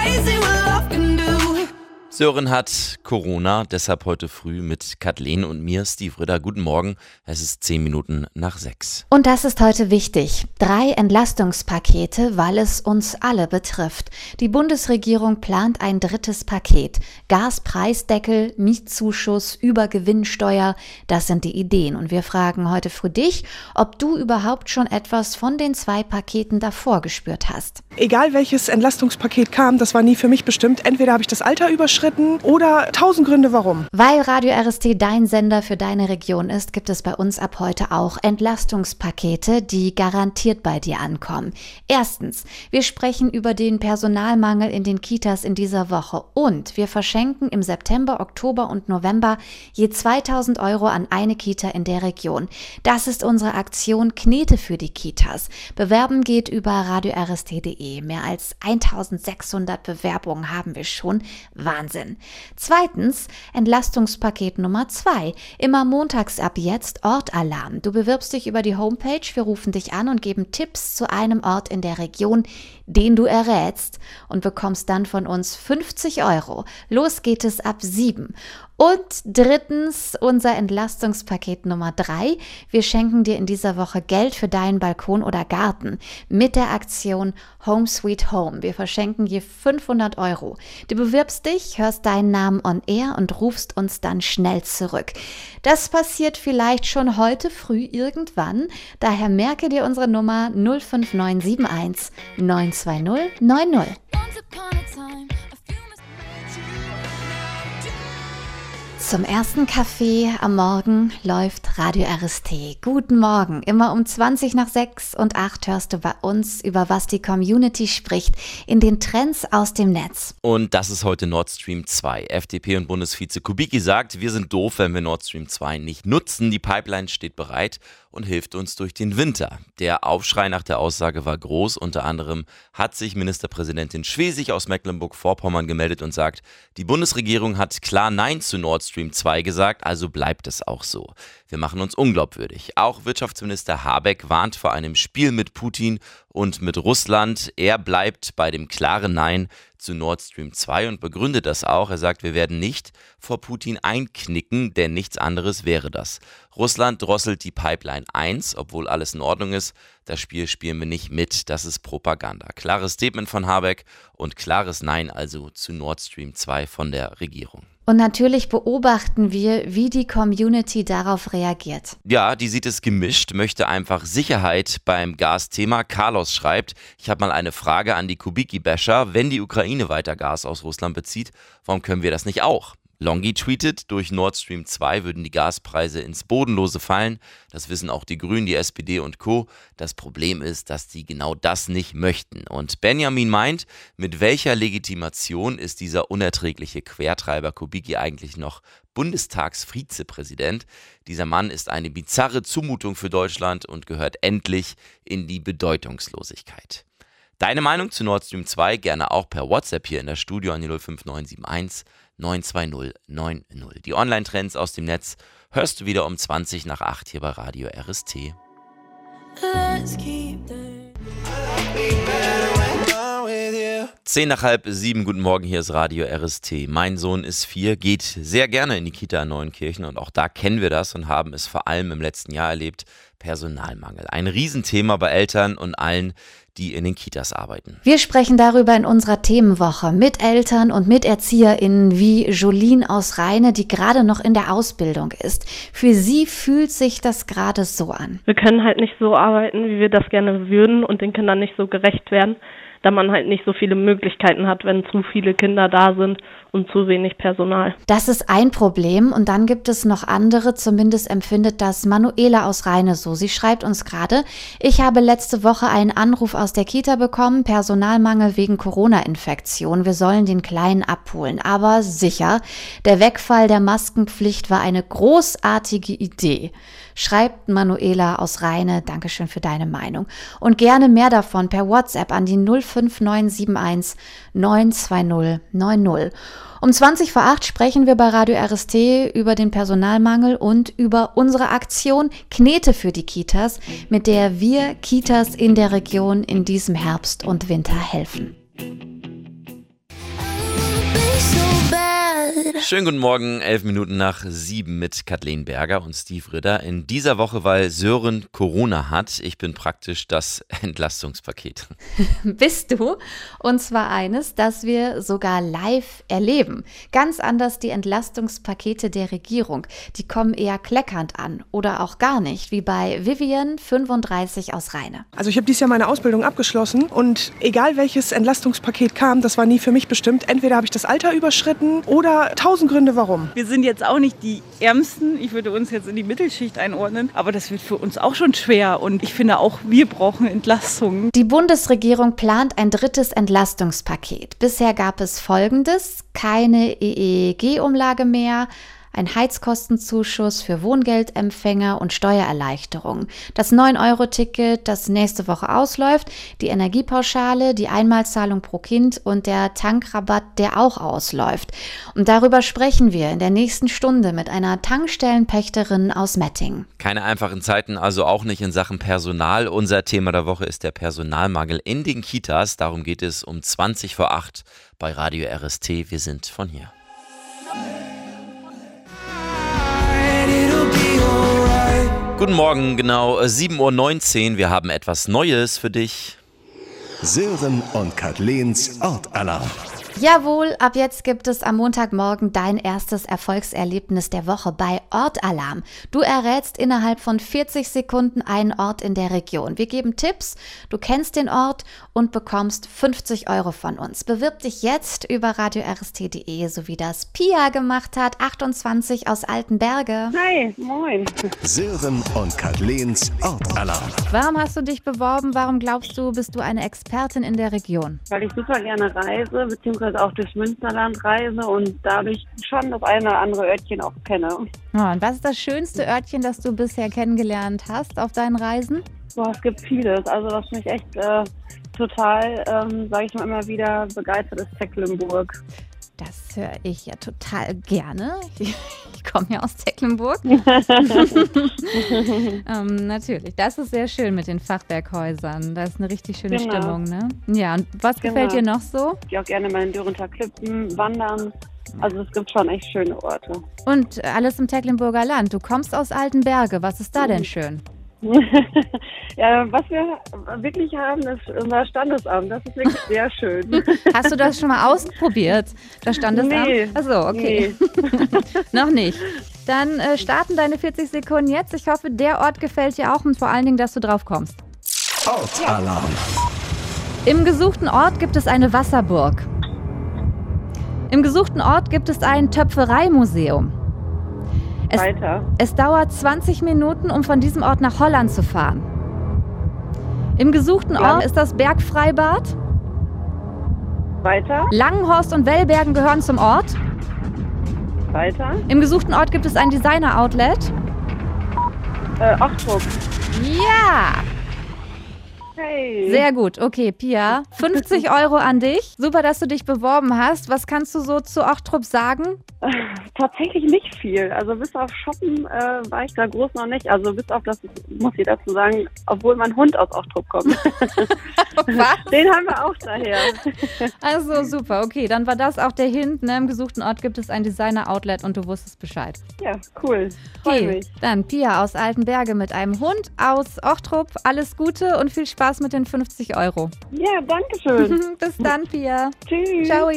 Sören hat Corona, deshalb heute früh mit Kathleen und mir, Steve Ritter. Guten Morgen, es ist 10 Minuten nach 6. Und das ist heute wichtig. 3 Entlastungspakete, weil es uns alle betrifft. Die Bundesregierung plant ein 3. Paket. Gaspreisdeckel, Mietzuschuss, Übergewinnsteuer, das sind die Ideen. Und wir fragen heute früh dich, ob du überhaupt schon etwas von den 2 Paketen davor gespürt hast. Egal welches Entlastungspaket kam, das war nie für mich bestimmt. Entweder habe ich das Alter überschritten oder 1000 Gründe warum. Weil Radio RST dein Sender für deine Region ist, gibt es bei uns ab heute auch Entlastungspakete, die garantiert bei dir ankommen. Erstens, wir sprechen über den Personalmangel in den Kitas in dieser Woche und wir verschenken im September, Oktober und November je 2.000 € an eine Kita in der Region. Das ist unsere Aktion Knete für die Kitas. Bewerben geht über radiorst.de. Mehr als 1.600 Bewerbungen haben wir schon. Wahnsinn. Zweitens, Entlastungspaket Nummer 2. Immer montags ab jetzt Ortalarm. Du bewirbst dich über die Homepage, wir rufen dich an und geben Tipps zu einem Ort in der Region, den du errätst und bekommst dann von uns 50 €. Los geht es ab 7. Und drittens, unser Entlastungspaket Nummer 3. Wir schenken dir in dieser Woche Geld für deinen Balkon oder Garten mit der Aktion Home Sweet Home. Wir verschenken je 500 €. Du bewirbst dich, hörst deinen Namen on air und rufst uns dann schnell zurück. Das passiert vielleicht schon heute früh irgendwann. Daher merke dir unsere Nummer 05971 920 90. Zum ersten Kaffee am Morgen läuft Radio RST. Guten Morgen. Immer um 20 nach 6 und 8 hörst du bei uns, über was die Community spricht, in den Trends aus dem Netz. Und das ist heute Nord Stream 2. FDP und Bundesvize Kubicki sagt, wir sind doof, wenn wir Nord Stream 2 nicht nutzen. Die Pipeline steht bereit und hilft uns durch den Winter. Der Aufschrei nach der Aussage war groß. Unter anderem hat sich Ministerpräsidentin Schwesig aus Mecklenburg-Vorpommern gemeldet und sagt, die Bundesregierung hat klar Nein zu Nord Stream 2 gesagt, also bleibt es auch so. Wir machen uns unglaubwürdig. Auch Wirtschaftsminister Habeck warnt vor einem Spiel mit Putin und mit Russland. Er bleibt bei dem klaren Nein zu Nord Stream 2 und begründet das auch. Er sagt, wir werden nicht vor Putin einknicken, denn nichts anderes wäre das. Russland drosselt die Pipeline 1, obwohl alles in Ordnung ist. Das Spiel spielen wir nicht mit, das ist Propaganda. Klares Statement von Habeck und klares Nein also zu Nord Stream 2 von der Regierung. Und natürlich beobachten wir, wie die Community darauf reagiert. Ja, die sieht es gemischt, möchte einfach Sicherheit beim Gasthema. Carlos schreibt, ich habe mal eine Frage an die Kubicki-Basher. Wenn die Ukraine weiter Gas aus Russland bezieht, warum können wir das nicht auch? Longi tweetet, durch Nord Stream 2 würden die Gaspreise ins Bodenlose fallen. Das wissen auch die Grünen, die SPD und Co. Das Problem ist, dass die genau das nicht möchten. Und Benjamin meint, mit welcher Legitimation ist dieser unerträgliche Quertreiber Kubicki eigentlich noch Bundestagsvizepräsident? Dieser Mann ist eine bizarre Zumutung für Deutschland und gehört endlich in die Bedeutungslosigkeit. Deine Meinung zu Nord Stream 2 gerne auch per WhatsApp hier in der Studio an die 05971 920 90. Die Online-Trends aus dem Netz hörst du wieder um 20 nach 8 hier bei Radio RST. Let's keep 10 nach halb 7, guten Morgen, hier ist Radio RST. Mein Sohn ist 4, geht sehr gerne in die Kita in Neuenkirchen und auch da kennen wir das und haben es vor allem im letzten Jahr erlebt, Personalmangel. Ein Riesenthema bei Eltern und allen, die in den Kitas arbeiten. Wir sprechen darüber in unserer Themenwoche mit Eltern und mit ErzieherInnen wie Jolene aus Rheine, die gerade noch in der Ausbildung ist. Für sie fühlt sich das gerade so an. Wir können halt nicht so arbeiten, wie wir das gerne würden und den Kindern nicht so gerecht werden, da man halt nicht so viele Möglichkeiten hat, wenn zu viele Kinder da sind und zu wenig Personal. Das ist ein Problem und dann gibt es noch andere, zumindest empfindet das Manuela aus Rheine so. Sie schreibt uns gerade, ich habe letzte Woche einen Anruf aus der Kita bekommen, Personalmangel wegen Corona-Infektion. Wir sollen den Kleinen abholen, aber sicher, der Wegfall der Maskenpflicht war eine großartige Idee. Schreibt Manuela aus Rheine, Dankeschön für deine Meinung. Und gerne mehr davon per WhatsApp an die 05971 920 90. Um 20 vor 8 sprechen wir bei Radio RST über den Personalmangel und über unsere Aktion Knete für die Kitas, mit der wir Kitas in der Region in diesem Herbst und Winter helfen. Schönen guten Morgen, 11 Minuten nach 7 mit Kathleen Berger und Steve Ritter. In dieser Woche, weil Sören Corona hat, ich bin praktisch das Entlastungspaket. Bist du? Und zwar eines, das wir sogar live erleben. Ganz anders die Entlastungspakete der Regierung. Die kommen eher kleckernd an oder auch gar nicht, wie bei Vivian, 35 aus Rheine. Also ich habe dieses Jahr meine Ausbildung abgeschlossen und egal welches Entlastungspaket kam, das war nie für mich bestimmt. Entweder habe ich das Alter überschritten oder 1000 Gründe warum. Wir sind jetzt auch nicht die Ärmsten. Ich würde uns jetzt in die Mittelschicht einordnen. Aber das wird für uns auch schon schwer. Und ich finde auch, wir brauchen Entlastung. Die Bundesregierung plant ein drittes Entlastungspaket. Bisher gab es Folgendes: keine EEG-Umlage mehr, ein Heizkostenzuschuss für Wohngeldempfänger und Steuererleichterung. Das 9-Euro-Ticket, das nächste Woche ausläuft, die Energiepauschale, die Einmalzahlung pro Kind und der Tankrabatt, der auch ausläuft. Und darüber sprechen wir in der nächsten Stunde mit einer Tankstellenpächterin aus Mettingen. Keine einfachen Zeiten, also auch nicht in Sachen Personal. Unser Thema der Woche ist der Personalmangel in den Kitas. Darum geht es um 20 vor 8 bei Radio RST. Wir sind von hier. Guten Morgen, genau 7:19 Uhr. Wir haben etwas Neues für dich. Sören und Kathleens Ortalarm. Jawohl, ab jetzt gibt es am Montagmorgen dein erstes Erfolgserlebnis der Woche bei Ortalarm. Du errätst innerhalb von 40 Sekunden einen Ort in der Region. Wir geben Tipps, du kennst den Ort und bekommst 50 Euro von uns. Bewirb dich jetzt über radiorst.de, so wie das Pia gemacht hat, 28 aus Altenberge. Hi, moin. Sören und Kathleens Ortalarm. Warum hast du dich beworben? Warum glaubst du, bist du eine Expertin in der Region? Weil ich super gerne reise, beziehungsweise auch durchs Münsterland reise und dadurch schon das eine oder andere Örtchen auch kenne. Ja, und was ist das schönste Örtchen, das du bisher kennengelernt hast auf deinen Reisen? Boah, es gibt vieles. Also was mich echt total, sage ich mal immer wieder, begeistert ist Tecklenburg. Das höre ich ja total gerne. Ich komme ja aus Tecklenburg. Natürlich, das ist sehr schön mit den Fachwerkhäusern. Da ist eine richtig schöne Stimmung, ne? Ja, und was gefällt dir noch so? Ich gehe auch gerne mal in Dürrenthaler Klippen, wandern. Also es gibt schon echt schöne Orte. Und alles im Tecklenburger Land. Du kommst aus Altenberge. Was ist da denn schön? Ja, was wir wirklich haben, ist unser Standesamt. Das ist wirklich sehr schön. Hast du das schon mal ausprobiert, das Standesamt? Nee. Achso, okay. Nee. Noch nicht. Dann starten deine 40 Sekunden jetzt. Ich hoffe, der Ort gefällt dir auch und vor allen Dingen, dass du drauf kommst. Ortalarm. Im gesuchten Ort gibt es eine Wasserburg. Im gesuchten Ort gibt es ein Töpfereimuseum. Weiter. Es dauert 20 Minuten, um von diesem Ort nach Holland zu fahren. Im gesuchten Ort ist das Bergfreibad. Weiter. Langenhorst und Wellbergen gehören zum Ort. Weiter. Im gesuchten Ort gibt es ein Designer-Outlet. Ochtrup. Ja! Hey. Sehr gut. Okay, Pia, 50 Euro an dich. Super, dass du dich beworben hast. Was kannst du so zu Ochtrup sagen? Tatsächlich nicht viel. Also bis auf Shoppen war ich da groß noch nicht. Also bis auf das, muss ich dazu sagen, obwohl mein Hund aus Ochtrup kommt. Was? Den haben wir auch daher. Also super, okay, dann war das auch der Hint. Ne? Im gesuchten Ort gibt es ein Designer-Outlet und du wusstest Bescheid. Ja, cool. Freu Okay, mich. dann Pia aus Altenberge mit einem Hund aus Ochtrup. Alles Gute und viel Spaß mit den 50 Euro. Ja, danke schön. Bis dann, Pia. Tschüss. Ciao.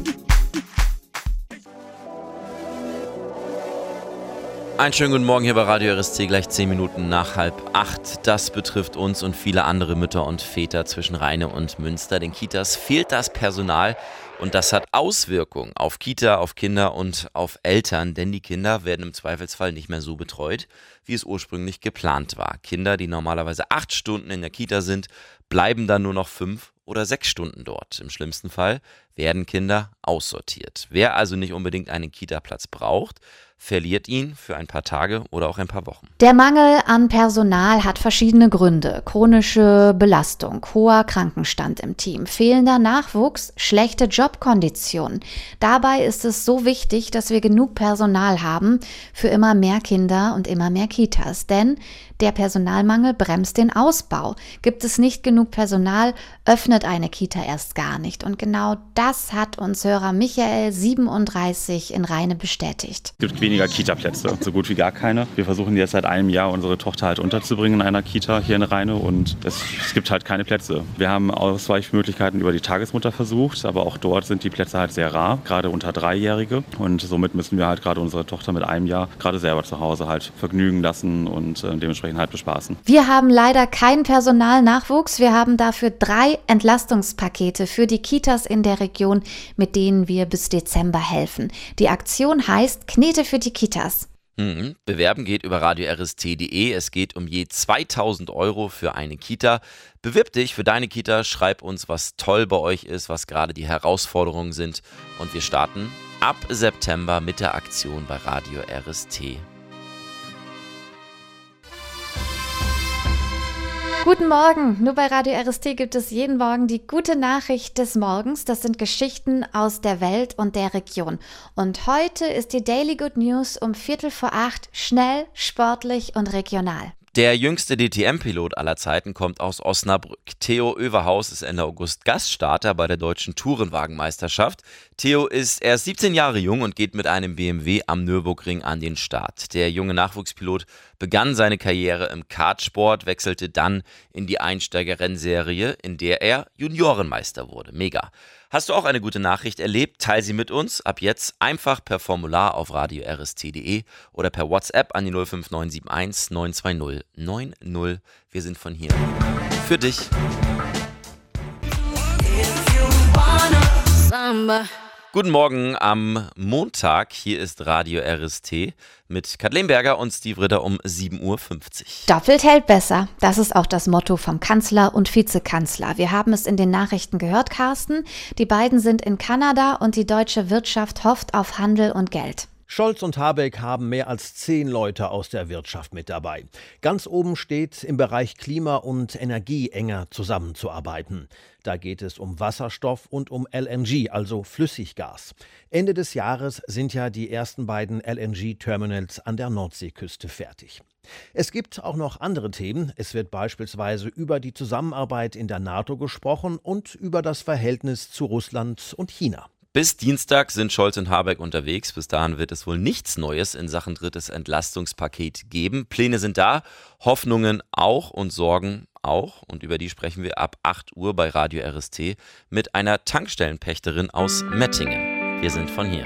Einen schönen guten Morgen hier bei Radio RST, gleich 10 Minuten nach 7:30. Das betrifft uns und viele andere Mütter und Väter zwischen Rheine und Münster. Den Kitas fehlt das Personal und das hat Auswirkungen auf Kita, auf Kinder und auf Eltern, denn die Kinder werden im Zweifelsfall nicht mehr so betreut, wie es ursprünglich geplant war. Kinder, die normalerweise 8 Stunden in der Kita sind, bleiben dann nur noch 5 oder 6 Stunden dort. Im schlimmsten Fall werden Kinder aussortiert. Wer also nicht unbedingt einen Kita-Platz braucht, verliert ihn für ein paar Tage oder auch ein paar Wochen. Der Mangel an Personal hat verschiedene Gründe. Chronische Belastung, hoher Krankenstand im Team, fehlender Nachwuchs, schlechte Jobkonditionen. Dabei ist es so wichtig, dass wir genug Personal haben für immer mehr Kinder und immer mehr Kitas. Denn der Personalmangel bremst den Ausbau. Gibt es nicht genug Personal, öffnet eine Kita erst gar nicht. Und genau das hat uns Hörer Michael, 37, in Rheine bestätigt. Es gibt weniger Kita-Plätze, so gut wie gar keine. Wir versuchen jetzt seit einem Jahr unsere Tochter halt unterzubringen in einer Kita hier in Rheine und es gibt halt keine Plätze. Wir haben Ausweichmöglichkeiten über die Tagesmutter versucht, aber auch dort sind die Plätze halt sehr rar, gerade unter Dreijährige. Und somit müssen wir halt gerade unsere Tochter mit einem Jahr gerade selber zu Hause halt vergnügen lassen und dementsprechend halt bespaßen. Wir haben leider keinen Personalnachwuchs. Wir haben dafür 3 Entlastungspakete für die Kitas in der Region, mit denen wir bis Dezember helfen. Die Aktion heißt Knete für die Kitas. Bewerben geht über radio-rst.de. Es geht um je 2.000 € für eine Kita. Bewirb dich für deine Kita, schreib uns, was toll bei euch ist, was gerade die Herausforderungen sind. Und wir starten ab September mit der Aktion bei Radio RST. Guten Morgen! Nur bei Radio RST gibt es jeden Morgen die gute Nachricht des Morgens. Das sind Geschichten aus der Welt und der Region. Und heute ist die Daily Good News um 7:45 schnell, sportlich und regional. Der jüngste DTM-Pilot aller Zeiten kommt aus Osnabrück. Theo Överhaus ist Ende August Gaststarter bei der deutschen Tourenwagenmeisterschaft. Theo ist erst 17 Jahre jung und geht mit einem BMW am Nürburgring an den Start. Der junge Nachwuchspilot begann seine Karriere im Kartsport, wechselte dann in die Einsteigerrennserie, in der er Juniorenmeister wurde. Mega. Hast du auch eine gute Nachricht erlebt? Teil sie mit uns. Ab jetzt einfach per Formular auf radio-rst.de oder per WhatsApp an die 05971 920 90. Wir sind von hier für dich. Guten Morgen am Montag. Hier ist Radio RST mit Kathleen Berger und Steve Ritter um 7:50 Uhr. Doppelt hält besser. Das ist auch das Motto vom Kanzler und Vizekanzler. Wir haben es in den Nachrichten gehört, Carsten. Die beiden sind in Kanada und die deutsche Wirtschaft hofft auf Handel und Geld. Scholz und Habeck haben mehr als 10 Leute aus der Wirtschaft mit dabei. Ganz oben steht, im Bereich Klima und Energie enger zusammenzuarbeiten. Da geht es um Wasserstoff und um LNG, also Flüssiggas. Ende des Jahres sind ja die ersten beiden LNG-Terminals an der Nordseeküste fertig. Es gibt auch noch andere Themen. Es wird beispielsweise über die Zusammenarbeit in der NATO gesprochen und über das Verhältnis zu Russland und China. Bis Dienstag sind Scholz und Habeck unterwegs. Bis dahin wird es wohl nichts Neues in Sachen drittes Entlastungspaket geben. Pläne sind da, Hoffnungen auch und Sorgen auch. Und über die sprechen wir ab 8 Uhr bei Radio RST mit einer Tankstellenpächterin aus Mettingen. Wir sind von hier.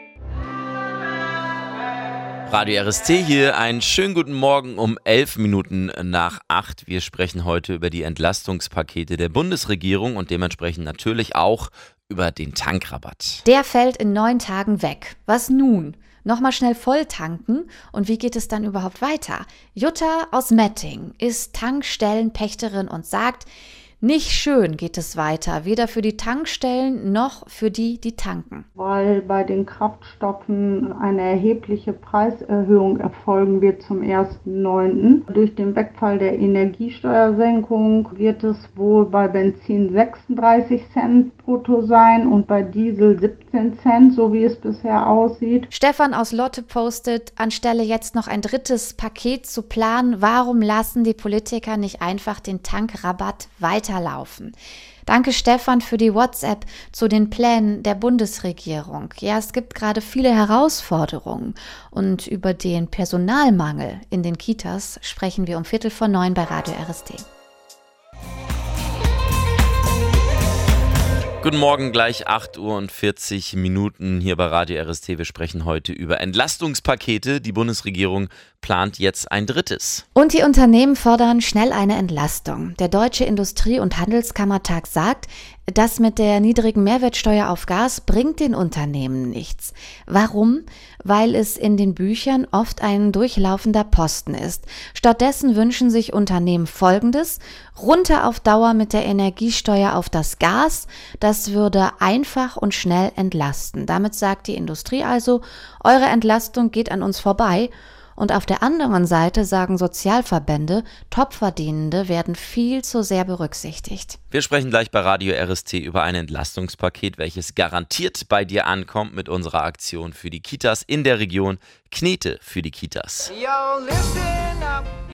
Radio RST hier, einen schönen guten Morgen um 7:11. Wir sprechen heute über die Entlastungspakete der Bundesregierung und dementsprechend natürlich auch über den Tankrabatt. Der fällt in 9 Tagen weg. Was nun? Nochmal schnell voll tanken? Und wie geht es dann überhaupt weiter? Jutta aus Mettingen ist Tankstellenpächterin und sagt, nicht schön geht es weiter, weder für die Tankstellen noch für die tanken. Weil bei den Kraftstoffen eine erhebliche Preiserhöhung erfolgen wird zum 1.9. Durch den Wegfall der Energiesteuersenkung wird es wohl bei Benzin 36 Cent brutto sein und bei Diesel 17 Cent, so wie es bisher aussieht. Stefan aus Lotte postet, anstelle jetzt noch ein drittes Paket zu planen, warum lassen die Politiker nicht einfach den Tankrabatt weiterlaufen? Danke Stefan für die WhatsApp zu den Plänen der Bundesregierung. Ja, es gibt gerade viele Herausforderungen und über den Personalmangel in den Kitas sprechen wir um 8:45 bei Radio RST. Guten Morgen, gleich 8:40 Uhr hier bei Radio RST. Wir sprechen heute über Entlastungspakete. Die Bundesregierung plant jetzt ein drittes. Und die Unternehmen fordern schnell eine Entlastung. Der Deutsche Industrie- und Handelskammertag sagt, Das mit der niedrigen Mehrwertsteuer auf Gas bringt den Unternehmen nichts. Warum? Weil es in den Büchern oft ein durchlaufender Posten ist. Stattdessen wünschen sich Unternehmen Folgendes: runter auf Dauer mit der Energiesteuer auf das Gas. Das würde einfach und schnell entlasten. Damit sagt die Industrie also, eure Entlastung geht an uns vorbei. Und auf der anderen Seite sagen Sozialverbände, Topverdienende werden viel zu sehr berücksichtigt. Wir sprechen gleich bei Radio RST über ein Entlastungspaket, welches garantiert bei dir ankommt mit unserer Aktion für die Kitas in der Region. Knete für die Kitas.